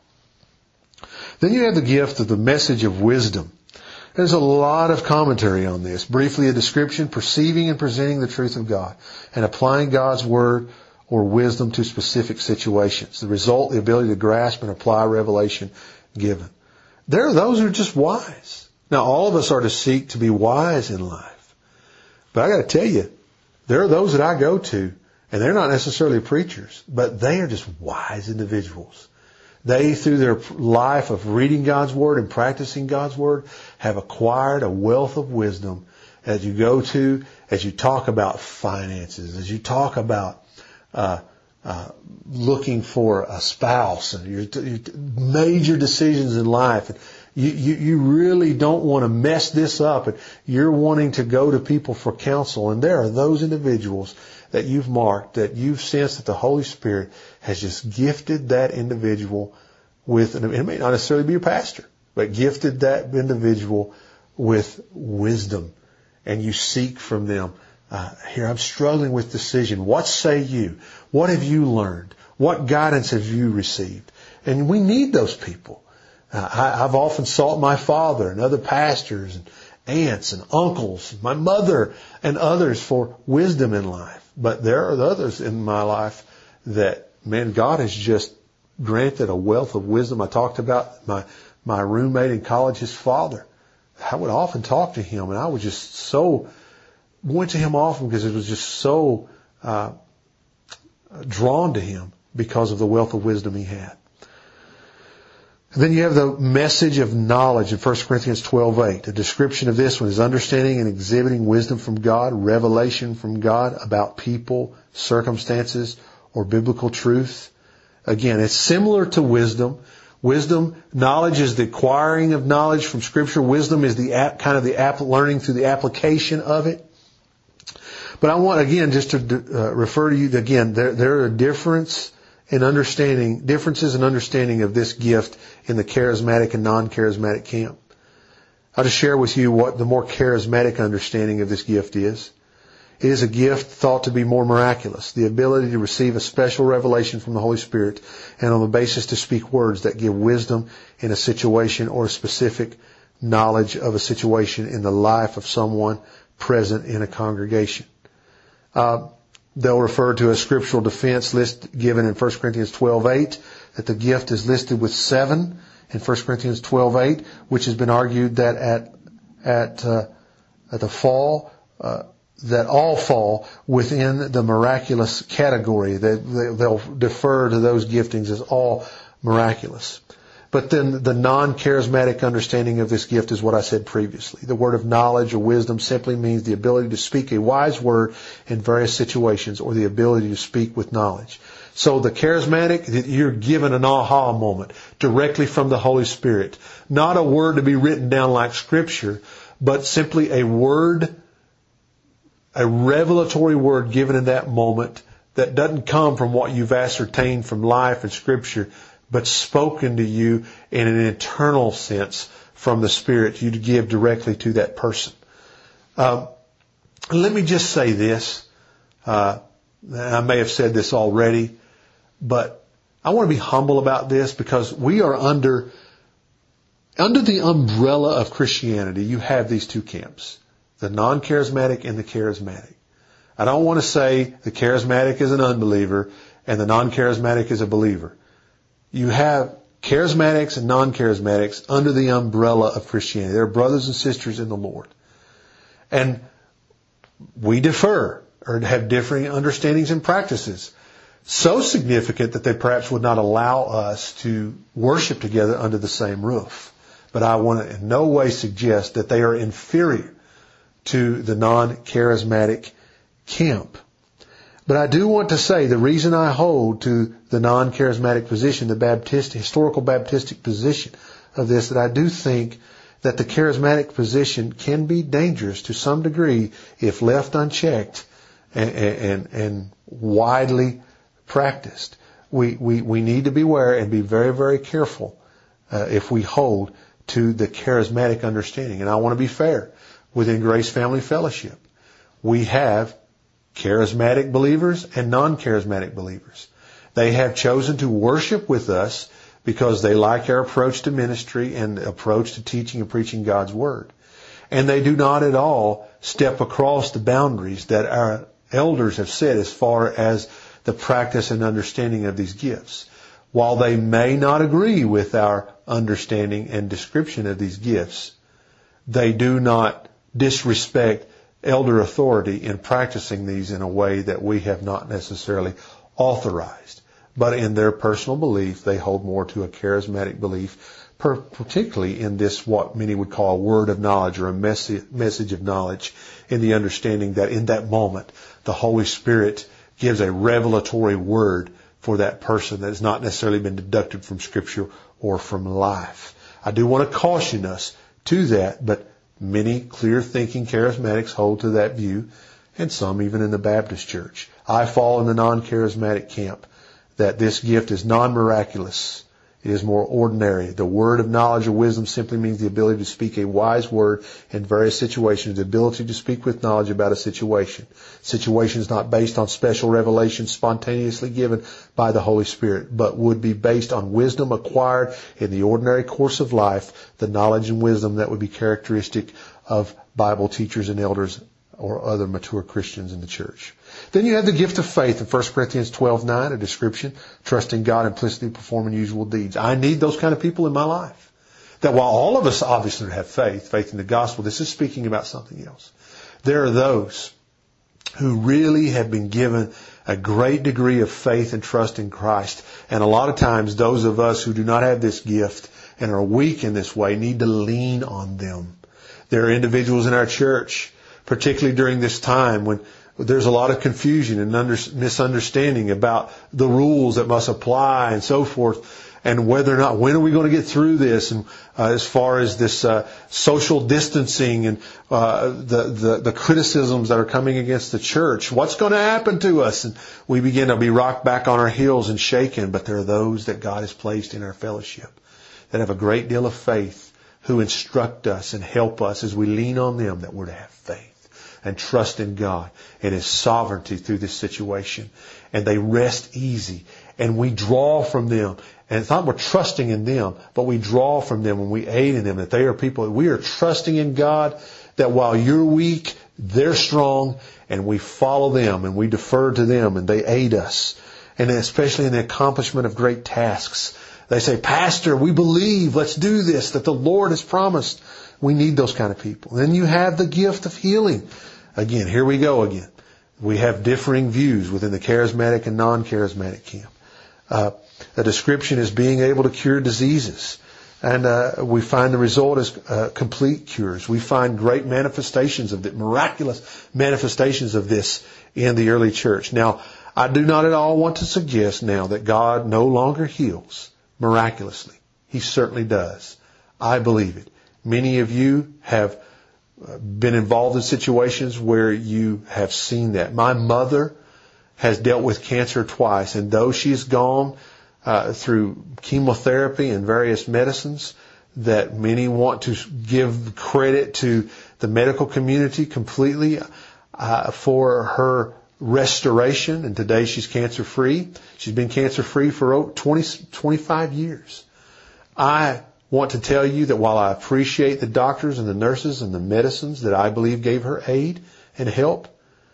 forth. Then you have the gift of the message of wisdom. There's a lot of commentary on this. Briefly, a description, perceiving and presenting the truth of God and applying God's word or wisdom to specific situations. The result, the ability to grasp and apply revelation given. There are those who are just wise. Now, all of us are to seek to be wise in life. But I got to tell you, there are those that I go to, and they're not necessarily preachers, but they are just wise individuals. They, through their life of reading God's Word and practicing God's Word, have acquired a wealth of wisdom as you go to, as you talk about finances, as you talk about looking for a spouse and your major decisions in life. You really don't want to mess this up, and you're wanting to go to people for counsel. And there are those individuals that you've marked, that you've sensed that the Holy Spirit has just gifted that individual with, and it may not necessarily be your pastor, but gifted that individual with wisdom. And you seek from them, here, I'm struggling with decision. What say you? What have you learned? What guidance have you received? And we need those people. I've often sought my father and other pastors and aunts and uncles, my mother and others for wisdom in life. But there are others in my life that, man, God has just granted a wealth of wisdom. I talked about my roommate in college, his father. I would often talk to him, and I was just went to him often because it was just so drawn to him because of the wealth of wisdom he had. And then you have the message of knowledge in 1 Corinthians 12:8. A description of this one is understanding and exhibiting wisdom from God, revelation from God about people, circumstances, or biblical truth. Again, it's similar to wisdom. Knowledge is the acquiring of knowledge from Scripture. Wisdom is learning through the application of it. But I want, again, just to refer to you again, there are differences in understanding of this gift in the charismatic and non-charismatic camp. I'll just share with you what the more charismatic understanding of this gift is. It is a gift thought to be more miraculous, the ability to receive a special revelation from the Holy Spirit and on the basis to speak words that give wisdom in a situation or a specific knowledge of a situation in the life of someone present in a congregation. They'll refer to a scriptural defense list given in 1 Corinthians 12:8, that the gift is listed with 7 in 1 Corinthians 12:8, which has been argued that at the fall, that all fall within the miraculous category. They'll defer to those giftings as all miraculous. But then the non-charismatic understanding of this gift is what I said previously. The word of knowledge or wisdom simply means the ability to speak a wise word in various situations, or the ability to speak with knowledge. So the charismatic, you're given an aha moment directly from the Holy Spirit. Not a word to be written down like Scripture, but simply a word, a revelatory word given in that moment that doesn't come from what you've ascertained from life and Scripture, but spoken to you in an internal sense from the Spirit, you to give directly to that person. Let me just say this. I may have said this already, but I want to be humble about this, because we are under the umbrella of Christianity. You have these two camps, the non-charismatic and the charismatic. I don't want to say the charismatic is an unbeliever and the non-charismatic is a believer. You have charismatics and non-charismatics under the umbrella of Christianity. They're brothers and sisters in the Lord. And we differ or have differing understandings and practices, so significant that they perhaps would not allow us to worship together under the same roof. But I want to in no way suggest that they are inferior to the non-charismatic camp. But I do want to say the reason I hold to the non-charismatic position, the historical Baptistic position of this, that I do think that the charismatic position can be dangerous to some degree if left unchecked and widely practiced. We need to beware and be very, very careful if we hold to the charismatic understanding. And I want to be fair. Within Grace Family Fellowship, we have charismatic believers and non-charismatic believers. They have chosen to worship with us because they like our approach to ministry and approach to teaching and preaching God's Word. And they do not at all step across the boundaries that our elders have set as far as the practice and understanding of these gifts. While they may not agree with our understanding and description of these gifts, they do not disrespect elder authority in practicing these in a way that we have not necessarily authorized. But in their personal belief, they hold more to a charismatic belief, particularly in this, what many would call a word of knowledge or a message of knowledge, in the understanding that in that moment, the Holy Spirit gives a revelatory word for that person that has not necessarily been deducted from Scripture or from life. I do want to caution us to that, but many clear-thinking charismatics hold to that view, and some even in the Baptist church. I fall in the non-charismatic camp, that this gift is non-miraculous. It is more ordinary. The word of knowledge or wisdom simply means the ability to speak a wise word in various situations, the ability to speak with knowledge about a situation. Situation is not based on special revelation spontaneously given by the Holy Spirit, but would be based on wisdom acquired in the ordinary course of life, the knowledge and wisdom that would be characteristic of Bible teachers and elders or other mature Christians in the church. Then you have the gift of faith in 1 Corinthians 12:9, a description, trusting God implicitly performing usual deeds. I need those kind of people in my life. That while all of us obviously have faith in the gospel, this is speaking about something else. There are those who really have been given a great degree of faith and trust in Christ. And a lot of times those of us who do not have this gift and are weak in this way need to lean on them. There are individuals in our church, particularly during this time when there's a lot of confusion and misunderstanding about the rules that must apply and so forth, and whether or not, when are we going to get through this, and as far as this social distancing and the criticisms that are coming against the church, what's going to happen to us? And we begin to be rocked back on our heels and shaken. But there are those that God has placed in our fellowship that have a great deal of faith, who instruct us and help us as we lean on them, that we're to have faith and trust in God and His sovereignty through this situation. And they rest easy. And we draw from them. And it's not we're trusting in them, but we draw from them when we aid in them, that they are people, we are trusting in God, that while you're weak, they're strong, and we follow them and we defer to them and they aid us. And especially in the accomplishment of great tasks. They say, Pastor, we believe, let's do this, that the Lord has promised. We need those kind of people. Then you have the gift of healing. Again, here we go again. We have differing views within the charismatic and non-charismatic camp. a description as being able to cure diseases. And we find the result as complete cures. We find great manifestations of it, miraculous manifestations of this in the early church. Now, I do not at all want to suggest now that God no longer heals miraculously. He certainly does. I believe it. Many of you have been involved in situations where you have seen that. My mother has dealt with cancer twice, and though she's gone through chemotherapy and various medicines that many want to give credit to the medical community completely for her restoration, and today she's cancer-free. She's been cancer-free for 25 years. I want to tell you that while I appreciate the doctors and the nurses and the medicines that I believe gave her aid and help,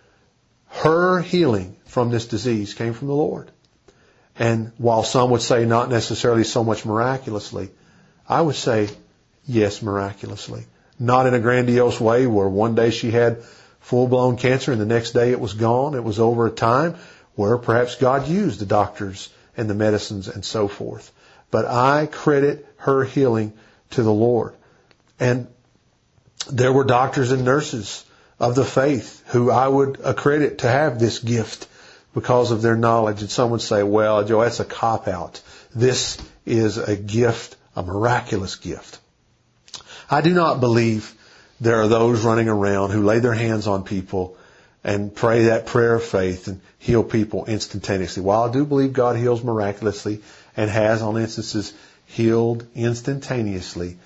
her healing from this disease came from the Lord. And while some would say not necessarily so much miraculously, I would say yes, miraculously. Not in a grandiose way where one day she had full-blown cancer and the next day it was gone. It was over a time where perhaps God used the doctors and the medicines and so forth. But I credit her healing to the Lord. And there were doctors and nurses of the faith who I would accredit to have this gift because of their knowledge. And some would say, well, Joe, that's a cop-out. This is a gift, a miraculous gift. I do not believe there are those running around who lay their hands on people and pray that prayer of faith and heal people instantaneously. While I do believe God heals miraculously and has on instances healed instantaneously,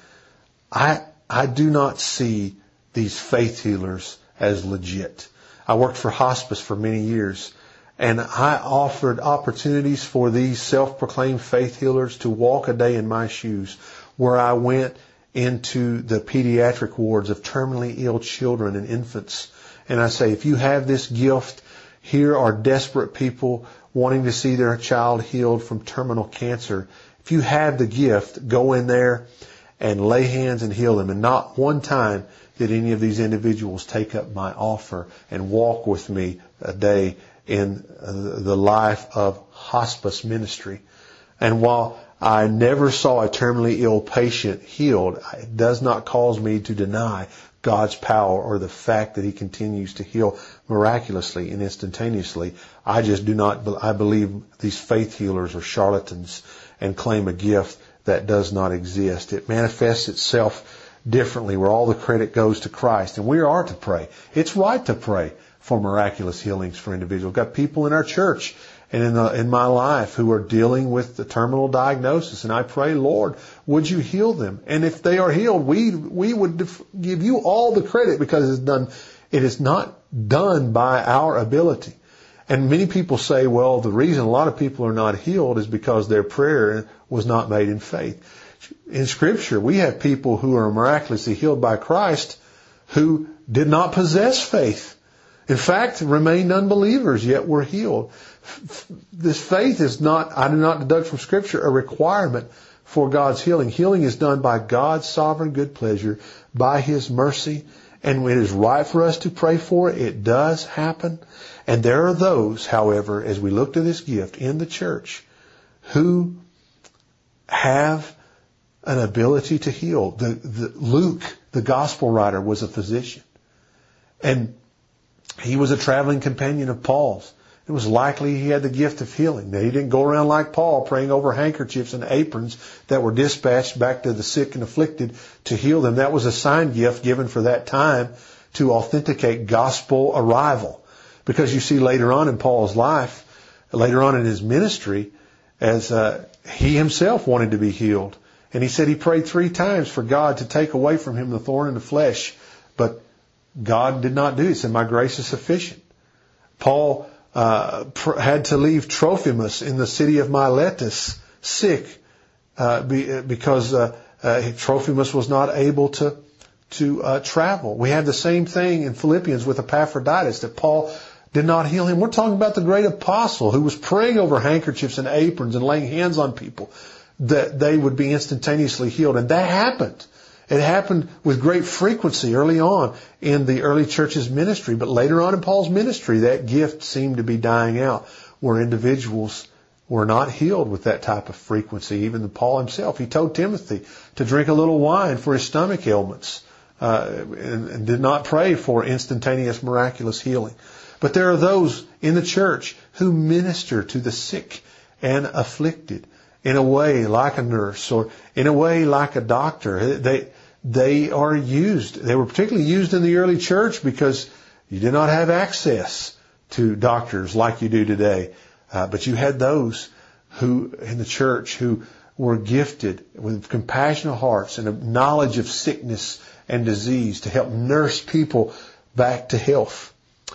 I do not see these faith healers as legit. I worked for hospice for many years, and I offered opportunities for these self-proclaimed faith healers to walk a day in my shoes, where I went into the pediatric wards of terminally ill children and infants. And I say, if you have this gift, here are desperate people wanting to see their child healed from terminal cancer. If you have the gift, go in there and lay hands and heal them. And not one time did any of these individuals take up my offer and walk with me a day in the life of hospice ministry. And while I never saw a terminally ill patient healed, it does not cause me to deny God's power or the fact that He continues to heal miraculously and instantaneously. I just do not, I believe these faith healers are charlatans and claim a gift that does not exist. It manifests itself differently where all the credit goes to Christ. And we are to pray. It's right to pray for miraculous healings for individuals. We've got people in our church and in my life who are dealing with the terminal diagnosis. And I pray, Lord, would you heal them? And if they are healed, we would give you all the credit because it is not done by our ability. And many people say, well, the reason a lot of people are not healed is because their prayer was not made in faith. In Scripture, we have people who are miraculously healed by Christ who did not possess faith. In fact, remained unbelievers, yet were healed. This faith is not, I do not deduct from Scripture, a requirement for God's healing. Healing is done by God's sovereign good pleasure, by His mercy, and it is right for us to pray for it. It does happen. And there are those, however, as we look to this gift in the church, who have an ability to heal. Luke, the gospel writer, was a physician. And he was a traveling companion of Paul's. It was likely he had the gift of healing. Now, he didn't go around like Paul praying over handkerchiefs and aprons that were dispatched back to the sick and afflicted to heal them. That was a sign gift given for that time to authenticate gospel arrival. Because you see later on in Paul's life, later on in his ministry, as he himself wanted to be healed. And he said he prayed 3 times for God to take away from him the thorn in the flesh. But God did not do it. He said, my grace is sufficient. Paul had to leave Trophimus in the city of Miletus sick because Trophimus was not able to travel. We have the same thing in Philippians with Epaphroditus, that Paul did not heal him. We're talking about the great apostle who was praying over handkerchiefs and aprons and laying hands on people that they would be instantaneously healed. And that happened. It happened with great frequency early on in the early church's ministry. But later on in Paul's ministry, that gift seemed to be dying out, where individuals were not healed with that type of frequency. Even Paul himself, he told Timothy to drink a little wine for his stomach ailments, and did not pray for instantaneous miraculous healing. But there are those in the church who minister to the sick and afflicted in a way like a nurse or in a way like a doctor. They are used. They were particularly used in the early church because you did not have access to doctors like you do today. But you had those who in the church who were gifted with compassionate hearts and a knowledge of sickness and disease to help nurse people back to health.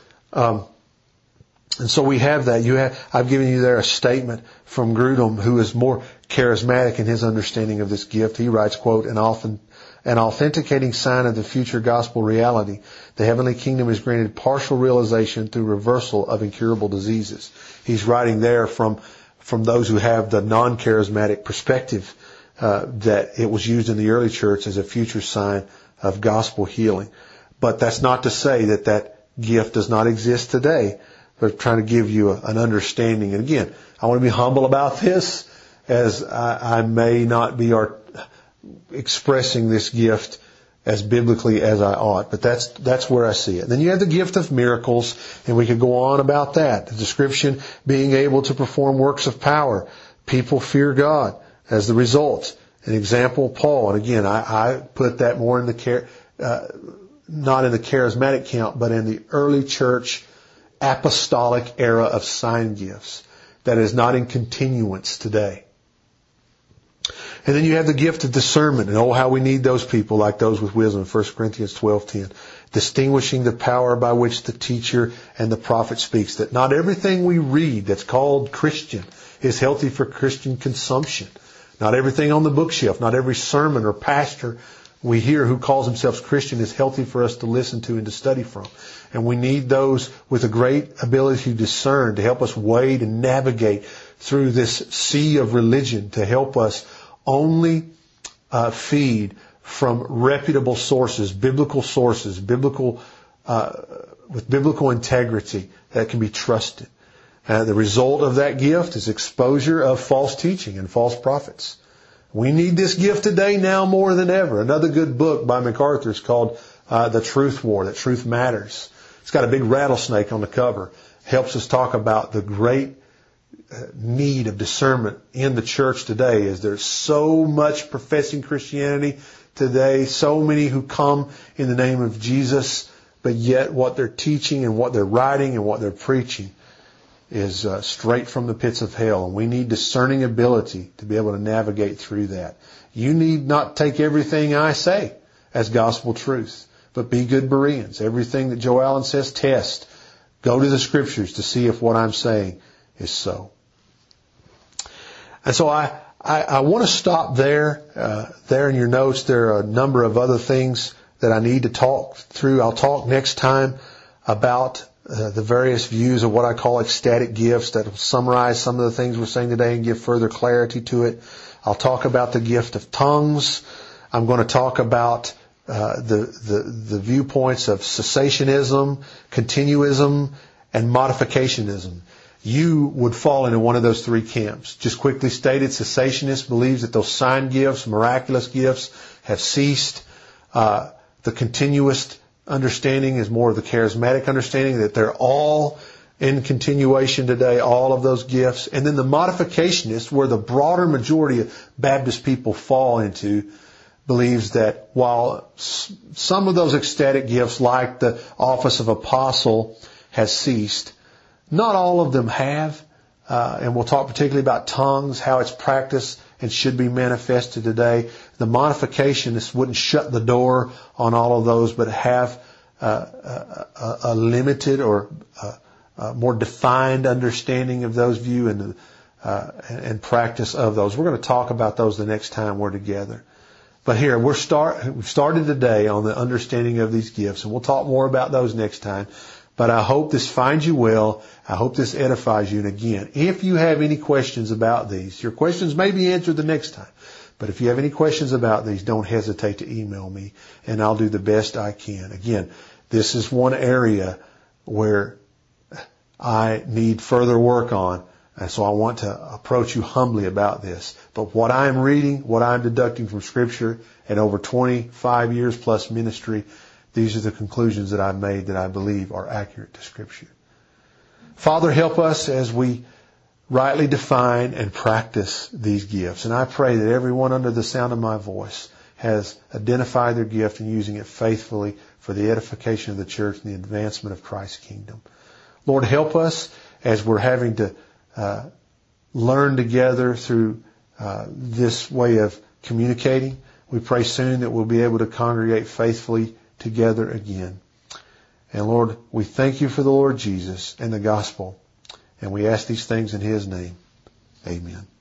And so we have that. I've given you there a statement from Grudem, who is more charismatic in his understanding of this gift. He writes, quote, an authenticating sign of the future gospel reality. The heavenly kingdom is granted partial realization through reversal of incurable diseases. He's writing there from those who have the non-charismatic perspective, that it was used in the early church as a future sign of gospel healing. But that's not to say that gift does not exist today. But trying to give you an understanding. And again, I want to be humble about this, as I may not be expressing this gift as biblically as I ought. But that's where I see it. Then you have the gift of miracles, and we could go on about that. The description being able to perform works of power. People fear God as the result. An example, Paul. And again, I put that more in the not in the charismatic count, but in the early church apostolic era of sign gifts that is not in continuance today. And then you have the gift of discernment, and how we need those people like those with wisdom. 1 Corinthians 12:10, distinguishing the power by which the teacher and the prophet speaks. That not everything we read that's called Christian is healthy for Christian consumption. Not everything on the bookshelf, not every sermon or pastor we hear who calls themselves Christian is healthy for us to listen to and to study from. And we need those with a great ability to discern, to help us wade and navigate through this sea of religion, to help us only feed from reputable sources, with biblical integrity that can be trusted. The result of that gift is exposure of false teaching and false prophets. We need this gift today now more than ever. Another good book by MacArthur is called The Truth War, That Truth Matters. It's got a big rattlesnake on the cover. Helps us talk about the great need of discernment in the church today, as there's so much professing Christianity today, so many who come in the name of Jesus, but yet what they're teaching and what they're writing and what they're preaching is straight from the pits of hell. And we need discerning ability to be able to navigate through that. You need not take everything I say as gospel truth, but be good Bereans. Everything that Joe Allen says, test. Go to the Scriptures to see if what I'm saying is so. And so I want to stop there. There in your notes, there are a number of other things that I need to talk through. I'll talk next time about the various views of what I call ecstatic gifts that will summarize some of the things we're saying today and give further clarity to it. I'll talk about the gift of tongues. I'm going to talk about the viewpoints of cessationism, continuism, and modificationism. You would fall into one of those three camps. Just quickly stated, cessationist believes that those sign gifts, miraculous gifts, have ceased. The continuist understanding is more of the charismatic understanding, that they're all in continuation today, all of those gifts. And then the modificationist, where the broader majority of Baptist people fall into, believes that while some of those ecstatic gifts, like the office of apostle, has ceased, not all of them have. And we'll talk particularly about tongues, how it's practiced and should be manifested today. The modificationists wouldn't shut the door on all of those, but have a limited or more defined understanding of those views and practice of those. We're going to talk about those the next time we're together. But here, we've started today on the understanding of these gifts, and we'll talk more about those next time. But I hope this finds you well. I hope this edifies you. And again, if you have any questions about these, your questions may be answered the next time. But if you have any questions about these, don't hesitate to email me, and I'll do the best I can. Again, this is one area where I need further work on And so I want to approach you humbly about this. But what I am reading, what I am deducting from Scripture, and over 25 years plus ministry, these are the conclusions that I've made that I believe are accurate to Scripture. Father, help us as we rightly define and practice these gifts. And I pray that everyone under the sound of my voice has identified their gift and using it faithfully for the edification of the church and the advancement of Christ's kingdom. Lord, help us as we're having to learn together through this way of communicating. We pray soon that we'll be able to congregate faithfully together again. And Lord, we thank you for the Lord Jesus and the gospel. And we ask these things in His name. Amen.